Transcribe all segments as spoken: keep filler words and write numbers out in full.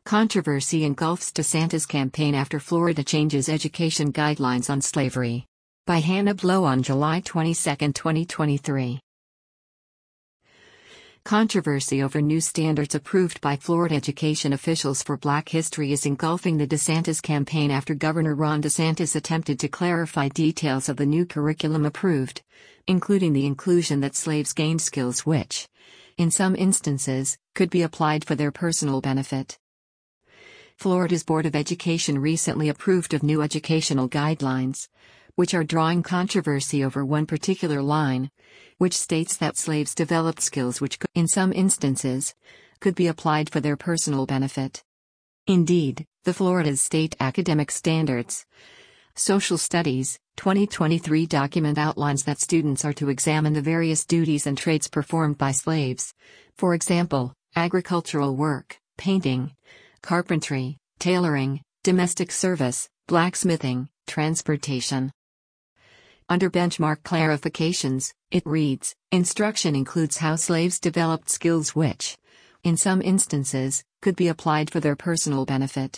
Controversy engulfs DeSantis campaign after Florida changes education guidelines on slavery. By Hannah Blow on July twenty-second, twenty twenty-three. Controversy over new standards approved by Florida education officials for Black history is engulfing the DeSantis campaign after Governor Ron DeSantis attempted to clarify details of the new curriculum approved, including the inclusion that slaves gained skills which, in some instances, could be applied for their personal benefit. Florida's Board of Education recently approved of new educational guidelines, which are drawing controversy over one particular line, which states that slaves developed skills which could, in some instances, could be applied for their personal benefit. Indeed, the Florida's State Academic Standards, Social Studies, twenty twenty-three document outlines that students are to examine the various duties and trades performed by slaves, for example, agricultural work, painting, carpentry, tailoring, domestic service, blacksmithing, transportation. Under benchmark clarifications, it reads, instruction includes how slaves developed skills which, in some instances, could be applied for their personal benefit.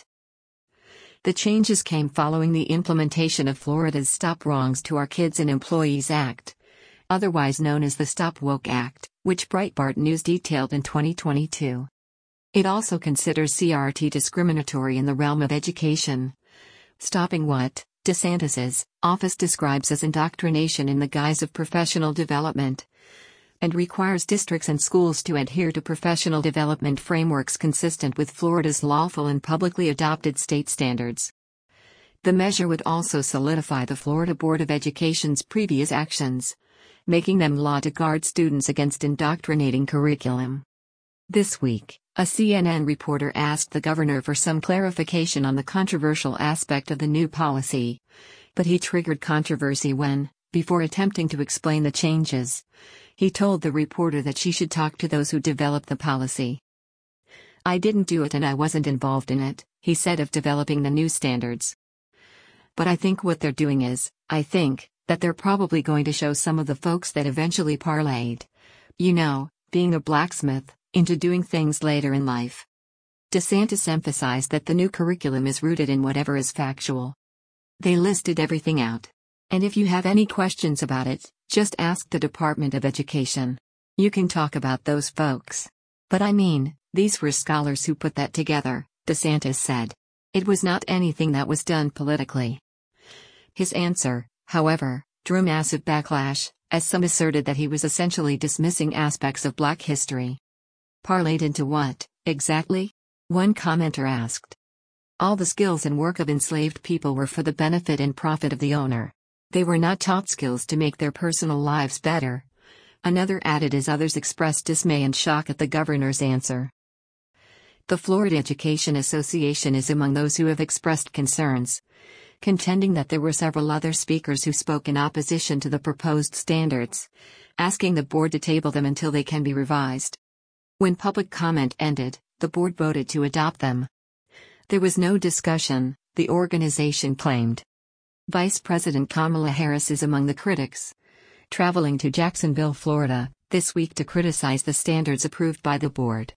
The changes came following the implementation of Florida's Stop Wrongs to Our Kids and Employees Act, otherwise known as the Stop Woke Act, which Breitbart News detailed in twenty twenty-two. It also considers C R T discriminatory in the realm of education, stopping what DeSantis's office describes as indoctrination in the guise of professional development, and requires districts and schools to adhere to professional development frameworks consistent with Florida's lawful and publicly adopted state standards. The measure would also solidify the Florida Board of Education's previous actions, making them law to guard students against indoctrinating curriculum. This week, a C N N reporter asked the governor for some clarification on the controversial aspect of the new policy, but he triggered controversy when, before attempting to explain the changes, he told the reporter that she should talk to those who developed the policy. I didn't do it and I wasn't involved in it, he said of developing the new standards. But I think what they're doing is, I think, that they're probably going to show some of the folks that eventually parlayed, you know, being a blacksmith, into doing things later in life. DeSantis emphasized that the new curriculum is rooted in whatever is factual. They listed everything out. And if you have any questions about it, just ask the Department of Education. You can talk about those folks. But I mean, these were scholars who put that together, DeSantis said. It was not anything that was done politically. His answer, however, drew massive backlash, as some asserted that he was essentially dismissing aspects of Black history. Parlayed into what, exactly? One commenter asked. All the skills and work of enslaved people were for the benefit and profit of the owner. They were not taught skills to make their personal lives better. Another added as others expressed dismay and shock at the governor's answer. The Florida Education Association is among those who have expressed concerns, contending that there were several other speakers who spoke in opposition to the proposed standards, asking the board to table them until they can be revised. When public comment ended, the board voted to adopt them. There was no discussion, the organization claimed. Vice President Kamala Harris is among the critics, traveling to Jacksonville, Florida, this week to criticize the standards approved by the board.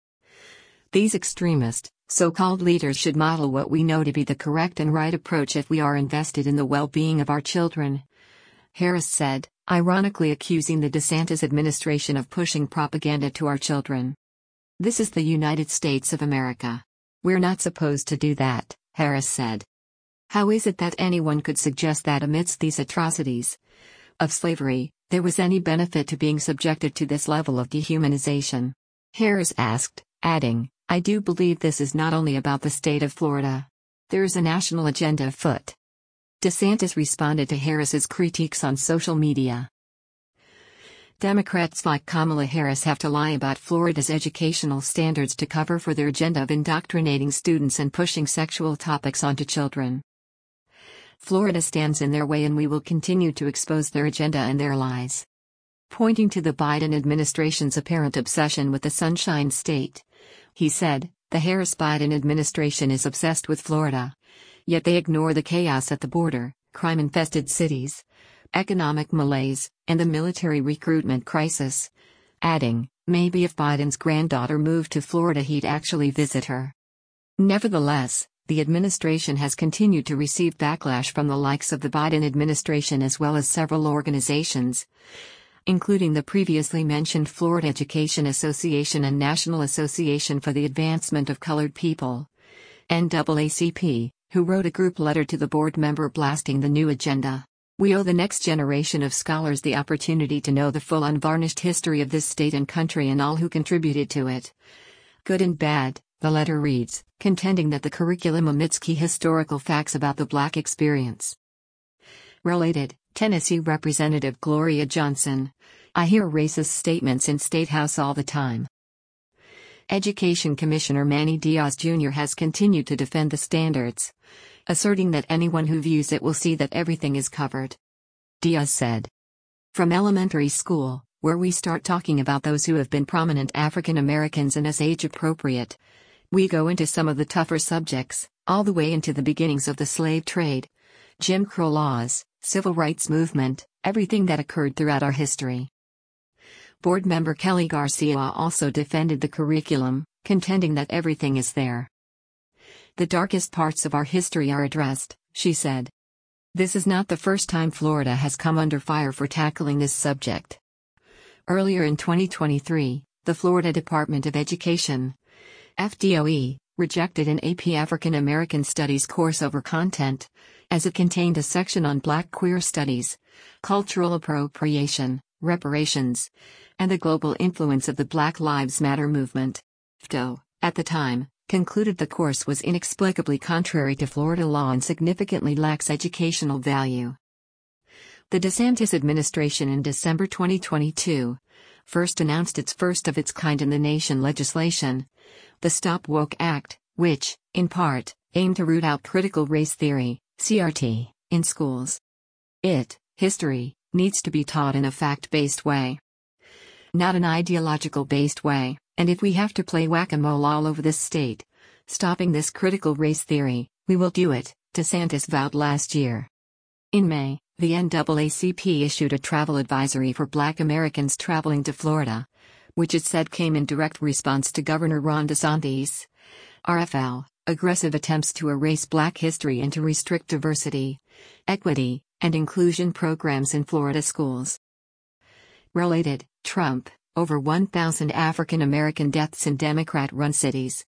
These extremist, so-called leaders should model what we know to be the correct and right approach if we are invested in the well-being of our children, Harris said, ironically accusing the DeSantis administration of pushing propaganda to our children. This is the United States of America. We're not supposed to do that, Harris said. How is it that anyone could suggest that amidst these atrocities of slavery, there was any benefit to being subjected to this level of dehumanization? Harris asked, adding, I do believe this is not only about the state of Florida. There is a national agenda afoot. DeSantis responded to Harris's critiques on social media. Democrats like Kamala Harris have to lie about Florida's educational standards to cover for their agenda of indoctrinating students and pushing sexual topics onto children. Florida stands in their way and we will continue to expose their agenda and their lies. Pointing to the Biden administration's apparent obsession with the Sunshine State, he said, the Harris-Biden administration is obsessed with Florida. Yet they ignore the chaos at the border, crime-infested cities, economic malaise, and the military recruitment crisis. Adding, maybe if Biden's granddaughter moved to Florida he'd actually visit her. Nevertheless, the administration has continued to receive backlash from the likes of the Biden administration as well as several organizations, including the previously mentioned Florida Education Association and National Association for the Advancement of Colored People, N double A C P, who wrote a group letter to the board member blasting the new agenda. We owe the next generation of scholars the opportunity to know the full unvarnished history of this state and country and all who contributed to it, good and bad, the letter reads, contending that the curriculum omits key historical facts about the Black experience. Related, Tennessee Representative Gloria Johnson. I hear racist statements in State House all the time. Education Commissioner Manny Diaz Junior has continued to defend the standards, asserting that anyone who views it will see that everything is covered. Diaz said, "From elementary school, where we start talking about those who have been prominent African Americans and as age appropriate, we go into some of the tougher subjects, all the way into the beginnings of the slave trade, Jim Crow laws, civil rights movement, everything that occurred throughout our history." Board member Kelly Garcia also defended the curriculum, contending that everything is there. "The darkest parts of our history are addressed," she said. "This is not the first time Florida has come under fire for tackling this subject. Earlier in twenty twenty-three, the Florida Department of Education, F D O E, rejected an A P African American Studies course over content, as it contained a section on Black queer studies, cultural appropriation, reparations, and the global influence of the Black Lives Matter movement. F D O E, at the time, concluded the course was inexplicably contrary to Florida law and significantly lacks educational value. The DeSantis administration in December twenty twenty-two first announced its first of its kind in the nation legislation, the Stop Woke Act, which, in part, aimed to root out critical race theory, C R T, in schools. It, history, needs to be taught in a fact-based way, not an ideological-based way, and if we have to play whack-a-mole all over this state, stopping this critical race theory, we will do it, DeSantis vowed last year. In May, the N double A C P issued a travel advisory for Black Americans traveling to Florida, which it said came in direct response to Governor Ron DeSantis' R F L, aggressive attempts to erase Black history and to restrict diversity, equity, and inclusion programs in Florida schools. Related, Trump, over one thousand African American deaths in Democrat-run cities.